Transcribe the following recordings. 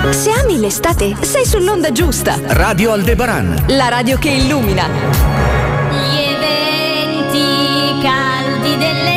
Se ami l'estate, sei sull'onda giusta. Radio Aldebaran, la radio che illumina. Gli eventi caldi dell'estate.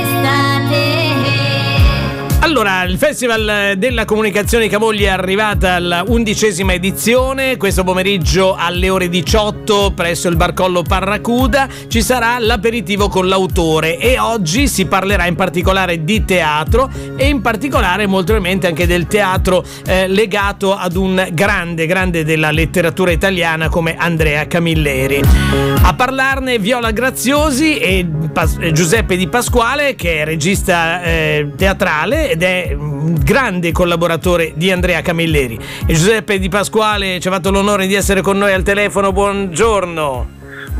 Allora, il Festival della Comunicazione di Cavoglia è arrivata alla 11ª edizione. Questo pomeriggio alle ore 18 presso il Barcollo Parracuda ci sarà l'aperitivo con l'autore e oggi si parlerà in particolare di teatro e in particolare molto probabilmente anche del teatro legato ad un grande della letteratura italiana come Andrea Camilleri. A parlarne Viola Graziosi e Giuseppe Di Pasquale, che è regista teatrale ed è un grande collaboratore di Andrea Camilleri. E Giuseppe Di Pasquale ci ha fatto l'onore di essere con noi al telefono. Buongiorno.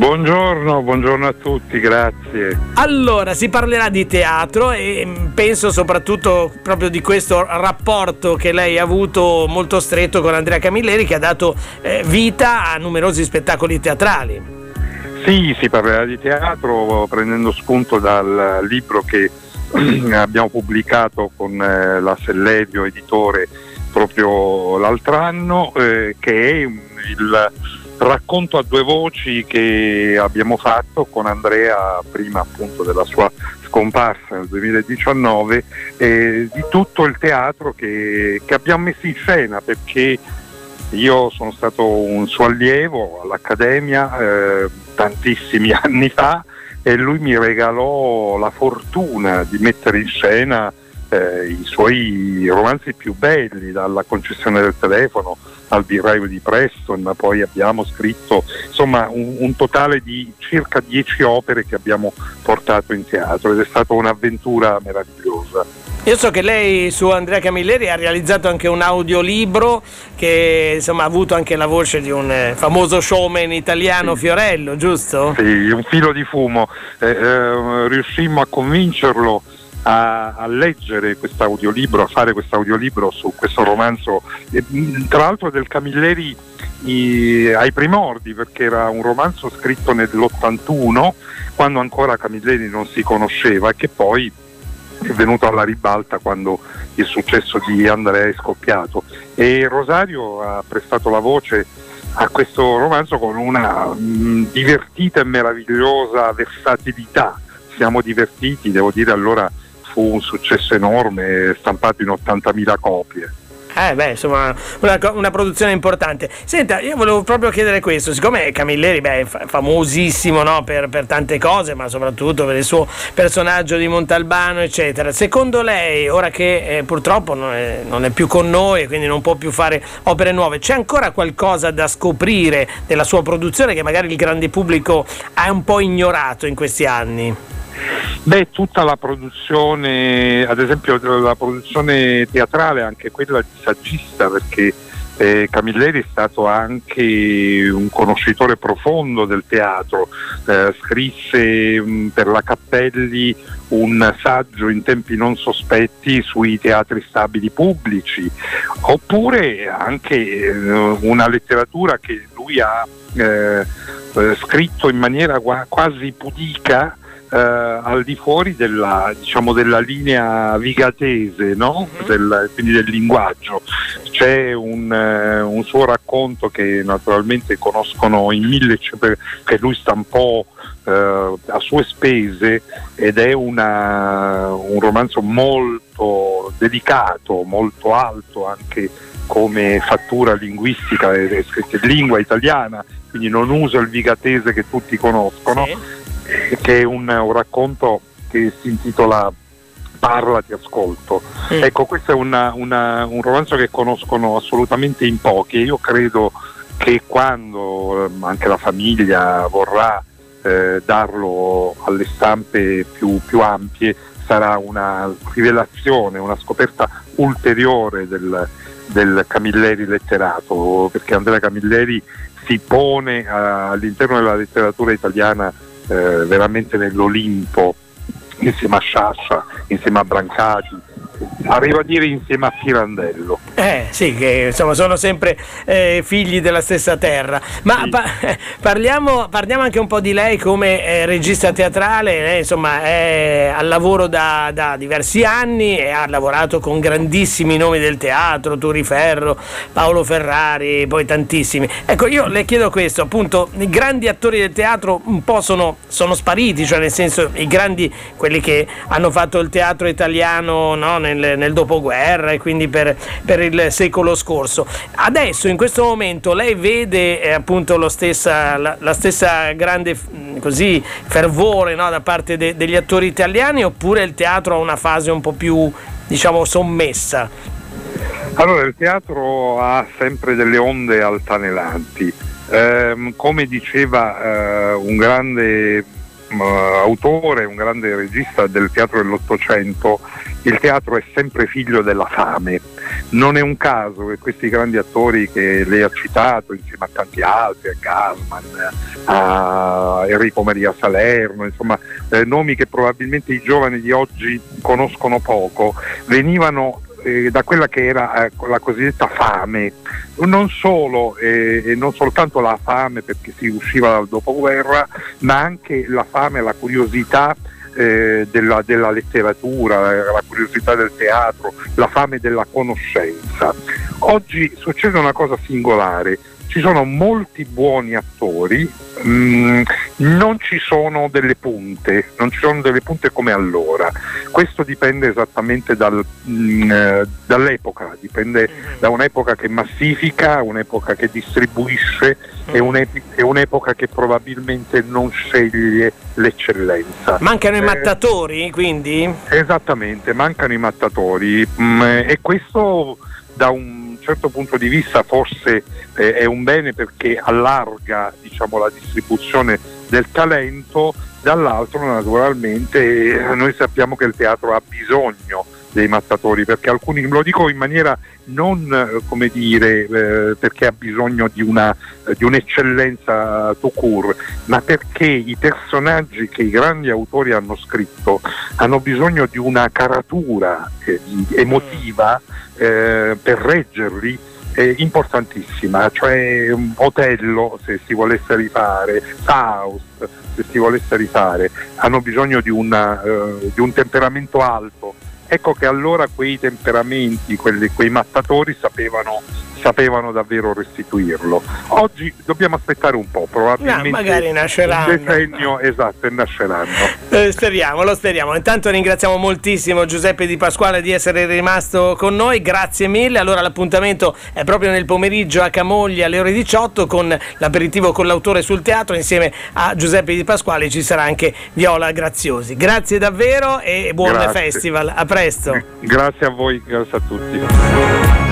Buongiorno a tutti, grazie. Allora, si parlerà di teatro e penso soprattutto proprio di questo rapporto che lei ha avuto molto stretto con Andrea Camilleri, che ha dato vita a numerosi spettacoli teatrali. Sì, si parlerà di teatro prendendo spunto dal libro che abbiamo pubblicato con la Sellerio editore proprio l'altro anno, che è il racconto a due voci che abbiamo fatto con Andrea prima appunto della sua scomparsa nel 2019, di tutto il teatro che abbiamo messo in scena, perché io sono stato un suo allievo all'Accademia tantissimi anni fa e lui mi regalò la fortuna di mettere in scena i suoi romanzi più belli, dalla Concessione del telefono al Virraio di Preston, ma poi abbiamo scritto insomma un totale di circa 10 opere che abbiamo portato in teatro ed è stata un'avventura meravigliosa. Io so che lei su Andrea Camilleri ha realizzato anche un audiolibro che insomma ha avuto anche la voce di un famoso showman italiano, sì. Fiorello, giusto? Sì, un filo di fumo. Riuscimmo a convincerlo a leggere questo audiolibro, a fare questo audiolibro su questo romanzo, tra l'altro del Camilleri ai primordi, perché era un romanzo scritto nell'81, quando ancora Camilleri non si conosceva, e che poi è venuto alla ribalta quando il successo di Andrea è scoppiato, e Rosario ha prestato la voce a questo romanzo con una divertita e meravigliosa versatilità. Siamo divertiti, devo dire, allora fu un successo enorme, stampato in 80.000 copie. Insomma, una produzione importante. Senta, io volevo proprio chiedere questo, siccome Camilleri è famosissimo, no, per tante cose, ma soprattutto per il suo personaggio di Montalbano, eccetera. Secondo lei, ora che purtroppo non è più con noi, quindi non può più fare opere nuove, c'è ancora qualcosa da scoprire della sua produzione che magari il grande pubblico ha un po' ignorato in questi anni? Tutta la produzione, ad esempio la produzione teatrale, anche quella di saggista, perché Camilleri è stato anche un conoscitore profondo del teatro, scrisse per la Cappelli un saggio in tempi non sospetti sui teatri stabili pubblici, oppure anche una letteratura che lui ha scritto in maniera quasi pudica, al di fuori della linea vigatese, no? Quindi del linguaggio. C'è un suo racconto che naturalmente conoscono in mille, che lui stampò a sue spese, ed è un romanzo molto delicato, molto alto anche come fattura linguistica, è scritto in lingua italiana, quindi non uso il vigatese che tutti conoscono. Sì. Che è un racconto che si intitola Parla, ti ascolto. Ecco, questo è un romanzo che conoscono assolutamente in pochi, e io credo che quando anche la famiglia vorrà darlo alle stampe più ampie, sarà una rivelazione, una scoperta ulteriore del Camilleri letterato, perché Andrea Camilleri si pone all'interno della letteratura italiana veramente nell'Olimpo, insieme a Sciascia, insieme a Brancati, arrivo a dire insieme a Pirandello. Sì, che insomma sono sempre figli della stessa terra. Ma Sì. parliamo anche un po' di lei come regista teatrale. Lei insomma è al lavoro da diversi anni e ha lavorato con grandissimi nomi del teatro, Turi Ferro, Paolo Ferrari, poi tantissimi. Ecco, io le chiedo questo, appunto, i grandi attori del teatro un po' sono spariti, cioè nel senso i grandi, quelli che hanno fatto il teatro italiano, no, nel dopoguerra e quindi per il secolo scorso. Adesso in questo momento lei vede appunto la stessa grande così fervore, no, da parte degli attori italiani, oppure il teatro ha una fase un po' più, diciamo, sommessa? Allora, il teatro ha sempre delle onde altalenanti. Come diceva un grande autore, un grande regista del teatro dell'Ottocento, il teatro è sempre figlio della fame. Non è un caso che questi grandi attori che lei ha citato, insieme a tanti altri, a Gassman, a Enrico Maria Salerno, insomma nomi che probabilmente i giovani di oggi conoscono poco, venivano da quella che era la cosiddetta fame, non solo e non soltanto la fame perché si usciva dal dopoguerra, ma anche la fame, la curiosità della letteratura, la curiosità del teatro, la fame della conoscenza. Oggi succede una cosa singolare: ci sono molti buoni attori, non ci sono delle punte come allora. Questo dipende esattamente dall'epoca, dipende da un'epoca che massifica, un'epoca che distribuisce e un'epoca che probabilmente non sceglie l'eccellenza. Mancano i mattatori, quindi? Esattamente, mancano i mattatori, e questo da un certo punto di vista forse è un bene perché allarga, diciamo, la distribuzione del talento, dall'altro naturalmente noi sappiamo che il teatro ha bisogno dei mattatori, perché alcuni, lo dico in maniera non come dire perché ha bisogno di un'eccellenza tout court, ma perché i personaggi che i grandi autori hanno scritto hanno bisogno di una caratura emotiva per reggerli, importantissima. Cioè Otello, se si volesse rifare, Faust, se si volesse rifare, hanno bisogno di un temperamento alto. Ecco che allora quei temperamenti, quei mattatori sapevano davvero restituirlo. Oggi dobbiamo aspettare un po', probabilmente magari nasceranno. Un decennio, esatto, e nasceranno. Lo speriamo. Intanto ringraziamo moltissimo Giuseppe Di Pasquale di essere rimasto con noi, grazie mille. Allora l'appuntamento è proprio nel pomeriggio a Camogli alle ore 18 con l'aperitivo con l'autore sul teatro. Insieme a Giuseppe Di Pasquale ci sarà anche Viola Graziosi. Grazie davvero e buon festival, a presto. Grazie a voi, grazie a tutti.